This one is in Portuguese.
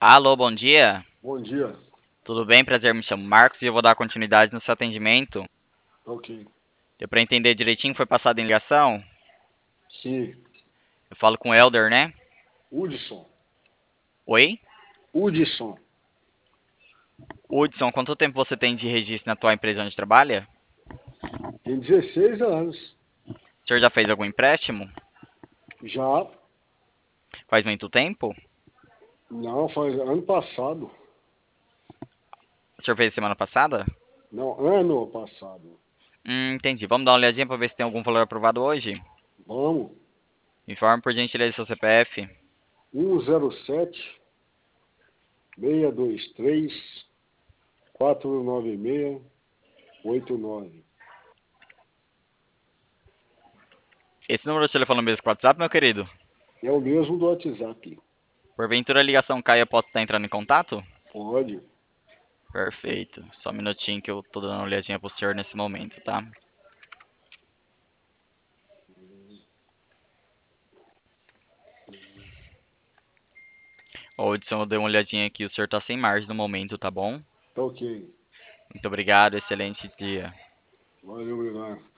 Alô, bom dia. Bom dia. Tudo bem? Prazer, me chamo Marcos e eu vou dar continuidade no seu atendimento. Ok. Deu para entender direitinho? Foi passado em ligação? Sim. Eu falo com o Elder, né? Hudson. Oi? Hudson. Hudson, quanto tempo você tem de registro na tua empresa onde trabalha? Tem 16 anos. O senhor já fez algum empréstimo? Já. Faz muito tempo? Não, faz ano passado. O senhor fez semana passada? Não, ano passado. Entendi. Vamos dar uma olhadinha para ver se tem algum valor aprovado hoje? Vamos. Informe por gentileza seu CPF. 107-623-496-89. Esse número de telefone é o mesmo que o WhatsApp, meu querido? É o mesmo do WhatsApp. Porventura a ligação cai e eu posso estar entrando em contato? Pode. Perfeito. Só um minutinho que eu tô dando uma olhadinha pro senhor nesse momento, tá? Ô, Hudson, eu dei uma olhadinha aqui, o senhor tá sem margem no momento, tá bom? Tá ok. Muito obrigado, excelente dia. Valeu, obrigado.